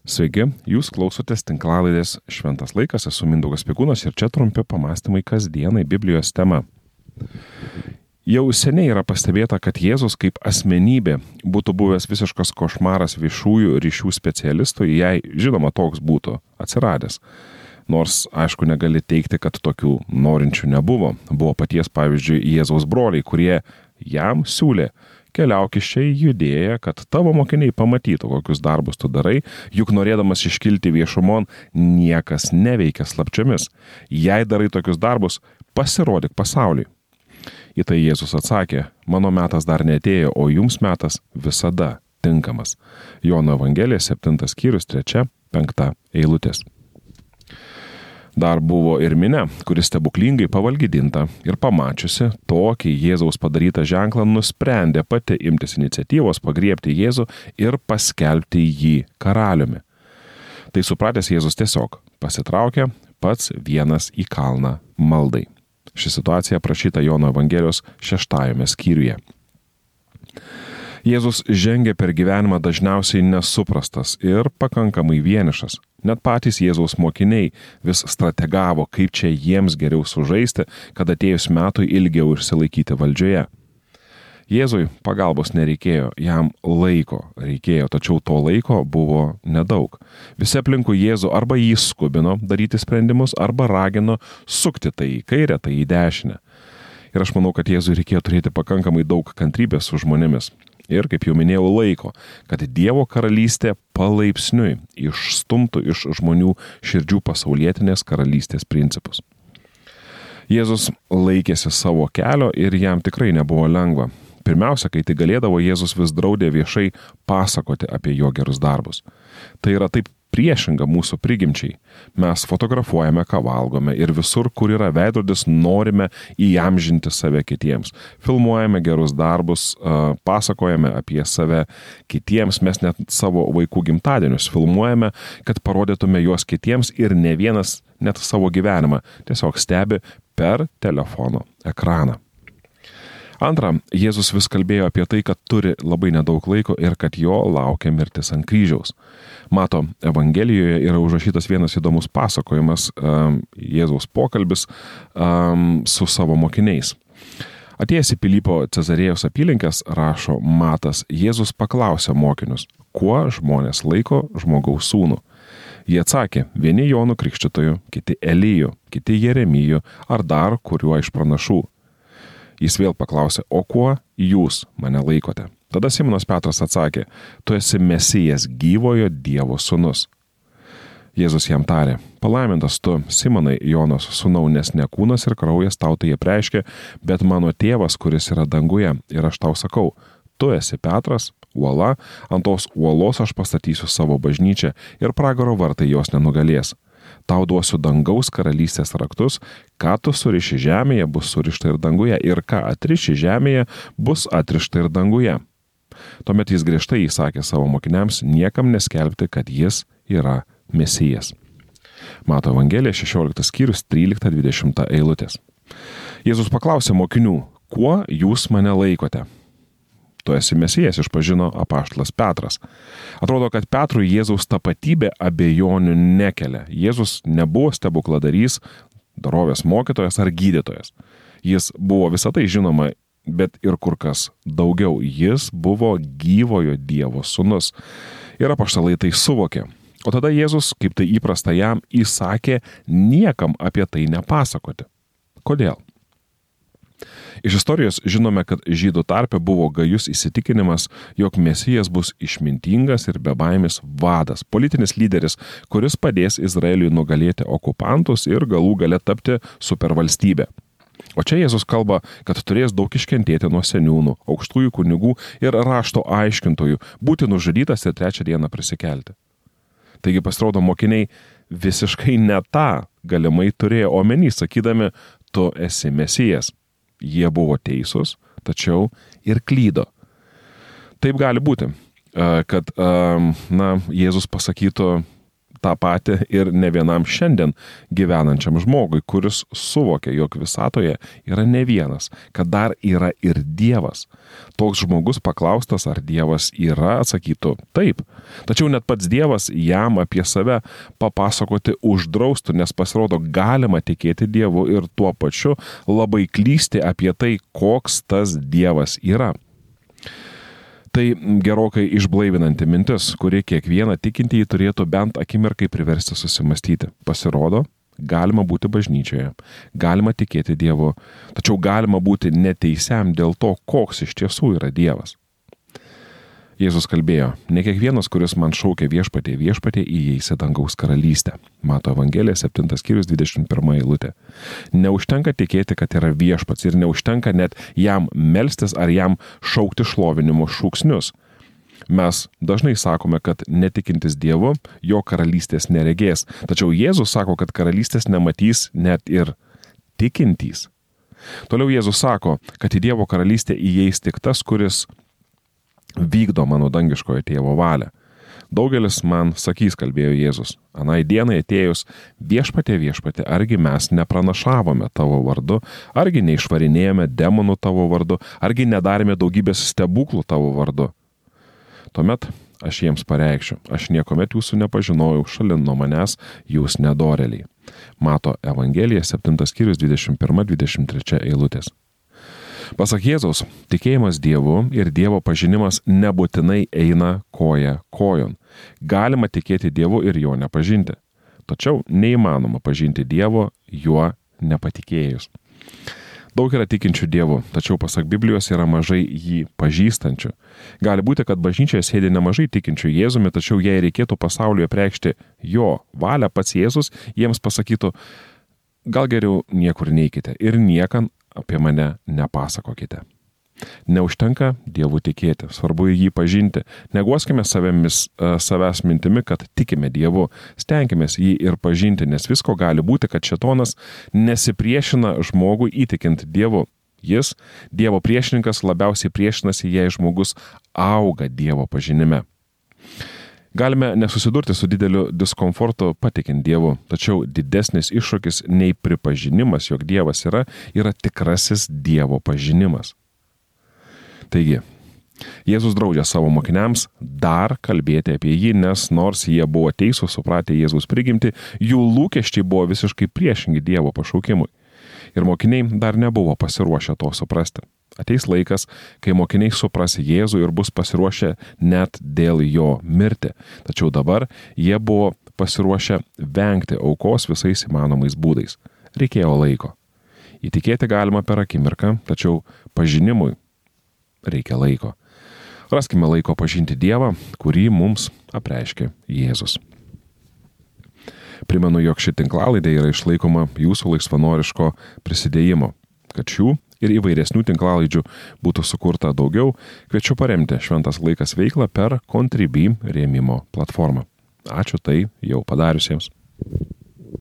Sveiki, jūs klausotės tinklalaidės Šventas laikas, esu Mindaugas Pikūnas ir čia trumpi pamąstymai kasdienai Biblijos tema. Jau seniai yra pastebėta, kad Jėzus kaip asmenybė būtų buvęs visiškas košmaras viešųjų ryšių specialistui, jei žinoma toks būtų atsiradęs. Nors, aišku, negali teigti, kad tokių norinčių nebuvo. Buvo paties, pavyzdžiui, Jėzaus broliai, kurie jam siūlė: keliauk iš čia į Judėją, kad tavo mokiniai pamatytų, kokius darbus tu darai, juk norėdamas iškilti viešumon, niekas neveikia slapčiomis. Jei darai tokius darbus, pasirodyk pasauliui. Į tai Jėzus atsakė: mano metas dar neatėjo, o jums metas visada tinkamas. Jono Evangelija 7 skyrius 3-5 eilutės. Dar buvo ir minia, kuris stebuklingai pavalgydinta ir pamačiusi tokį Jėzaus padarytą ženklą, nusprendė pati imtis iniciatyvos pagriebti Jėzų ir paskelbti jį karaliumi. Tai supratęs Jėzus tiesiog pasitraukė pats vienas į kalną maldai. Ši situacija aprašyta Jono Evangelijos 6 skyriuje. Jėzus žengė per gyvenimą dažniausiai nesuprastas ir pakankamai vienišas. Net patys Jėzaus mokiniai vis strategavo, kaip čia jiems geriau sužaisti, kad atėjus metui ilgiau išsilaikyti valdžioje. Jėzui pagalbos nereikėjo, jam laiko reikėjo, tačiau to laiko buvo nedaug. Visi aplinkui Jėzų arba jį skubino daryti sprendimus, arba ragino sukti tai į kairę, tai į dešinę. Ir aš manau, kad Jėzui reikėjo turėti pakankamai daug kantrybės su žmonėmis. Ir, kaip jau minėjau, laiko, kad Dievo karalystė palaipsniui išstumtų iš žmonių širdžių pasaulietinės karalystės principus. Jėzus laikėsi savo kelio ir jam tikrai nebuvo lengva. Pirmiausia, kai tai galėdavo, Jėzus vis draudė viešai pasakoti apie jo gerus darbus. Tai yra taip priešinga mūsų prigimčiai. Mes fotografuojame, ką valgome ir visur, kur yra veidrodis, norime įamžinti save kitiems. Filmuojame gerus darbus, pasakojame apie save kitiems, mes net savo vaikų gimtadienius filmuojame, kad parodytume juos kitiems ir ne vienas net savo gyvenimą tiesiog stebi per telefono ekraną. Antra, Jėzus vis kalbėjo apie tai, kad turi labai nedaug laiko ir kad jo laukia mirtis ant kryžiaus. Mato Evangelijoje yra užrašytas vienas įdomus pasakojimas, Jėzaus pokalbis su savo mokiniais. Atėjęs į Pilypo Cezarėjos apylinkės, rašo Matas, Jėzus paklausė mokinius: kuo žmonės laiko žmogaus sūnų? Jie atsakė: vieni Jonu Krikštytoju, kiti Eliju, kiti Jeremiju ar dar kuriuo iš pranašų. Jis vėl paklausė: o kuo jūs mane laikote? Tada Simonas Petras atsakė: tu esi Mesijas, gyvojo Dievo sūnus. Jėzus jam tarė: palaimintas tu, Simonai, Jonos sūnau, nes ne kūnas ir kraujas tau tai apreiškė, bet mano tėvas, kuris yra danguje. Ir aš tau sakau: tu esi Petras, uola, ant tos uolos aš pastatysiu savo bažnyčią ir pragaro vartai jos nenugalės. Tau duosiu dangaus karalystės raktus, ką tu suriši žemėje, bus surišta ir danguje, ir ką atriši žemėje, bus atrišta ir danguje. Tuomet jis griežtai įsakė savo mokiniams niekam neskelbti, kad jis yra Mesijas. Mato Evangelija 16 skyrius 13-20 eilutės. Jėzus paklausė mokinių: kuo jūs mane laikote? Tu esi Mesijas, išpažino apaštalas Petras. Atrodo, kad Petrui Jėzaus tapatybė abejonių nekelia. Jėzus nebuvo stebukladarys, dorovės mokytojas ar gydytojas. Jis buvo visą tai žinoma, bet ir kur kas daugiau. Jis buvo gyvojo Dievo sūnus. Ir apaštalai tai suvokė. O tada Jėzus, kaip tai įprasta jam, įsakė niekam apie tai nepasakoti. Kodėl? Iš istorijos žinome, kad žydų tarpe buvo gajus įsitikinimas, jog Mesijas bus išmintingas ir bebaimis vadas, politinis lyderis, kuris padės Izraeliui nugalėti okupantus ir galų gale tapti supervalstybė. O čia Jėzus kalba, kad turės daug iškentėti nuo seniūnų, aukštųjų kunigų ir rašto aiškintojų, būti nužudytas ir 3 dieną prisikelti. Taigi pasirodo, mokiniai visiškai ne tą galimai turėjo omeny, sakydami: tu esi Mesijas. Jie buvo teisūs, tačiau ir klydo. Taip gali būti, kad Jėzus pasakytų tą patį ir ne vienam šiandien gyvenančiam žmogui, kuris suvokia, jog visatoje yra ne vienas, kad dar yra ir Dievas. Toks žmogus paklaustas, ar Dievas yra, atsakytų taip. Tačiau net pats Dievas jam apie save papasakoti uždraustų, nes pasirodo galima tikėti Dievu ir tuo pačiu labai klysti apie tai, koks tas Dievas yra. Tai gerokai išblaivinanti mintis, kuri kiekvieną tikintįjį turėtų bent akimirkai priversti susimastyti. Pasirodo, galima būti bažnyčioje, galima tikėti Dievu, tačiau galima būti neteisiam dėl to, koks iš tiesų yra Dievas. Jėzus kalbėjo, ne kiekvienas, kuris man šaukia viešpatie, viešpatie įeis į dangaus karalystę. Mato Evangelija 7 skyrius 21 eilutė. Neužtenka tikėti, kad yra viešpats ir neužtenka net jam melstis ar jam šaukti šlovinimo šūksnius. Mes dažnai sakome, kad netikintis Dievu jo karalystės neregės, tačiau Jėzus sako, kad karalystės nematys net ir tikintys. Toliau Jėzus sako, kad į Dievo karalystę įeis tik tas, kuris vykdo mano dangiškojo tėvo valią. Daugelis man sakys, kalbėjo Jėzus, anai dienai atėjus, viešpatie, viešpatie, argi mes nepranašavome tavo vardu, argi neišvarinėjome demonų tavo vardu, argi nedarėme daugybės stebuklų tavo vardu. Tuomet aš jiems pareikšiu, aš niekuomet jūsų nepažinojau, šalin nuo manęs jūs nedorėliai. Mato Evangelija 7 skyrius 21-23 eilutės. Pasak Jėzaus, tikėjimas Dievu ir Dievo pažinimas nebūtinai eina koja kojon. Galima tikėti Dievu ir jo nepažinti. Tačiau neįmanoma pažinti Dievo juo nepatikėjus. Daug yra tikinčių Dievu, tačiau pasak Biblijos yra mažai jį pažįstančių. Gali būti, kad bažnyčioje sėdi nemažai tikinčių Jėzumi, tačiau jei reikėtų pasaulyje preikšti jo valią, pats Jėzus jiems pasakytų, gal geriau niekur neikite ir niekam apie mane nepasakokite. Neužtenka Dievu tikėti, svarbu jį pažinti. Neguoskime savęs mintimi, kad tikime Dievu, stenkimės jį ir pažinti, nes visko gali būti, kad šėtonas nesipriešina žmogui įtikint Dievu. Jis, Dievo priešininkas, labiausiai priešinasi, jei žmogus auga Dievo pažinime. Galime nesusidurti su dideliu diskomfortu patikint Dievu, tačiau didesnis iššūkis nei pripažinimas, jog Dievas yra tikrasis Dievo pažinimas. Taigi, Jėzus draudžia savo mokiniams dar kalbėti apie jį, nes nors jie buvo teisūs, supratę Jėzaus prigimtį, jų lūkesčiai buvo visiškai priešingi Dievo pašaukimui. Ir mokiniai dar nebuvo pasiruošę to suprasti. Ateis laikas, kai mokiniai supras Jėzų ir bus pasiruošę net dėl jo mirti. Tačiau dabar jie buvo pasiruošę vengti aukos visais įmanomais būdais. Reikėjo laiko. Įtikėti galima per akimirką, tačiau pažinimui reikia laiko. Raskime laiko pažinti Dievą, kurį mums apreiškė Jėzus. Primenu, jog ši tinklalaidė yra išlaikoma jūsų laisvanoriško prisidėjimo. Kad šių ir įvairesnių tinklalaidžių būtų sukurta daugiau, kviečiu paremti Šventas laikas veiklą per Contribui rėmimo platformą. Ačiū tai jau padariusiems.